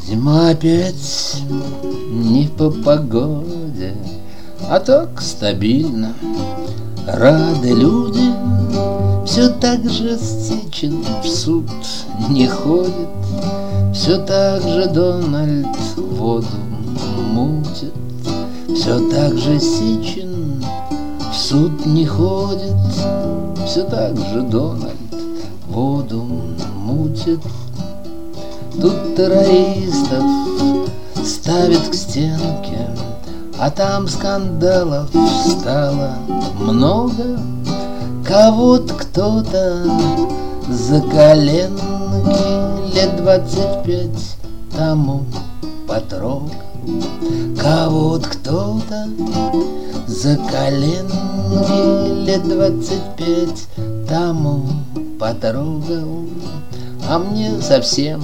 Зима опять не по погоде, а так стабильно. Рады люди, все так же Сечин в суд не ходит, все так же Дональд воду мутит, все так же Сечин в суд не ходит, все так же Дональд воду мутит. Тут террористов ставят к стенке, а там скандалов стало много. Кого-то кто-то за коленки лет 25 тому потрогал. Кого-то кто-то за коленки лет 25 тому потрогал. А мне совсем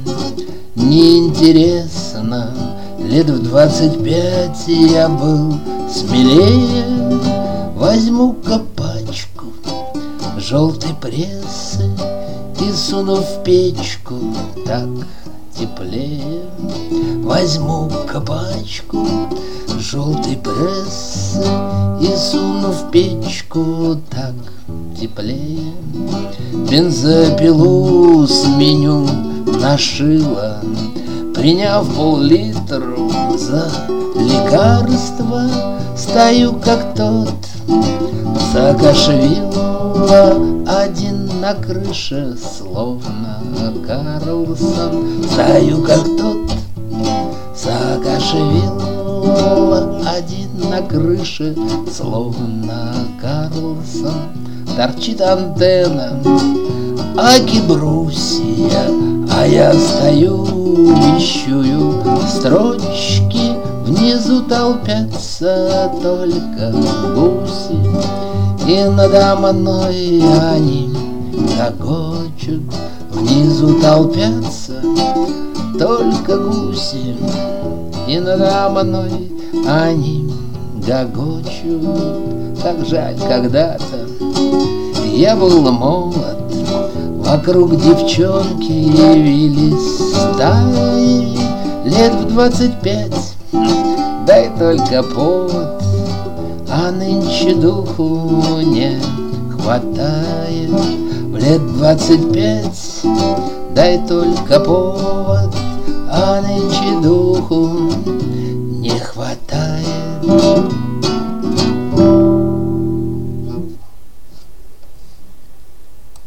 неинтересно. Лет в 25 я был смелее. Возьму-ка пачку желтой прессы и суну в печку, так теплее. Возьму-ка пачку желтой прессы и суну в печку, так теплее. Бензопилу сменю на шило, приняв пол-литра за лекарство. Стою как тот Саакашвили, один на крыше, словно Карлсон. Стою как тот Саакашвили, один на крыше, словно Карлсон. Торчит антенна, аки брусья, а я стою, вещую строчки. Внизу толпятся только гуси, и надо мной они гогочут. Внизу толпятся только гуси, и надо мной они гогочут. Как жаль, когда-то я был молод, вокруг девчонки явились стаи. Лет в 25 дай только повод, а нынче духу не хватает. В лет 25 дай только повод, а нынче духу